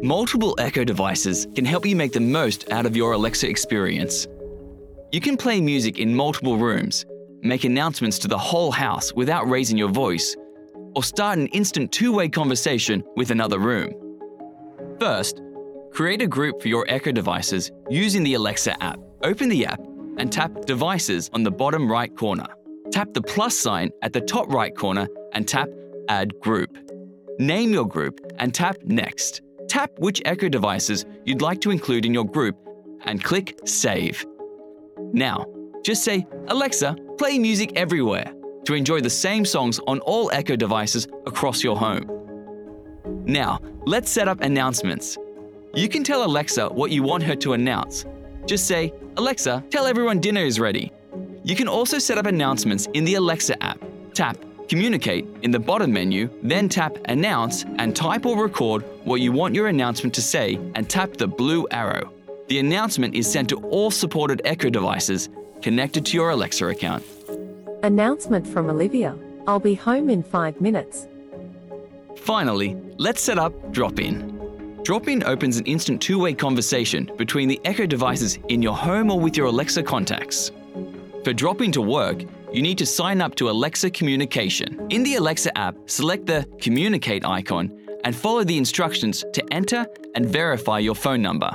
Multiple Echo devices can help you make the most out of your Alexa experience. You can play music in multiple rooms, make announcements to the whole house without raising your voice, or start an instant two-way conversation with another room. First, create a group for your Echo devices using the Alexa app. Open the app and tap Devices on the bottom right corner. Tap the plus sign at the top right corner and tap Add Group. Name your group and tap Next. Tap which Echo devices you'd like to include in your group and click Save. Now, just say, "Alexa, play music everywhere," to enjoy the same songs on all Echo devices across your home. Now, let's set up announcements. You can tell Alexa what you want her to announce. Just say, "Alexa, tell everyone dinner is ready." You can also set up announcements in the Alexa app. Tap Communicate in the bottom menu, then tap Announce and type or record what you want your announcement to say and tap the blue arrow. The announcement is sent to all supported Echo devices connected to your Alexa account. Announcement from Olivia. I'll be home in 5 minutes. Finally, let's set up Drop-In. Drop-In opens an instant two-way conversation between the Echo devices in your home or with your Alexa contacts. For Drop-In to work, you need to sign up to Alexa Communication. In the Alexa app, select the Communicate icon and follow the instructions to enter and verify your phone number.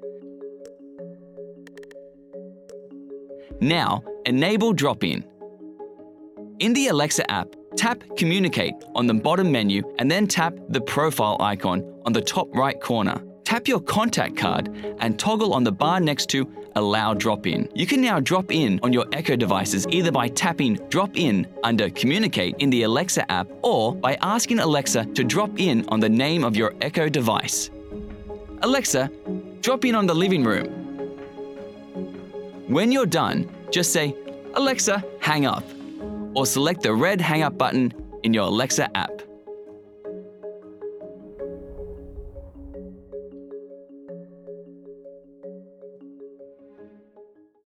Now, enable Drop-In. In the Alexa app, tap Communicate on the bottom menu and then tap the profile icon on the top right corner. Tap your contact card and toggle on the bar next to Allow Drop-In. You can now drop in on your Echo devices either by tapping Drop In under Communicate in the Alexa app or by asking Alexa to drop in on the name of your Echo device. "Alexa, drop in on the living room." When you're done, just say, "Alexa, hang up," or select the red hang up button in your Alexa app.